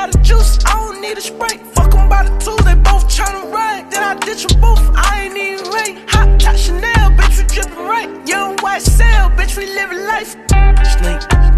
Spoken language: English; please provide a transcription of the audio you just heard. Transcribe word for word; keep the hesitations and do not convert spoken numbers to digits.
by the juice, I don't need a spray. Fuck em by the two, they both tryna ride. Then I ditch them both, I ain't even rate. Hot top Chanel, bitch, we drippin' right. Young white cell, bitch, we living life. Snake.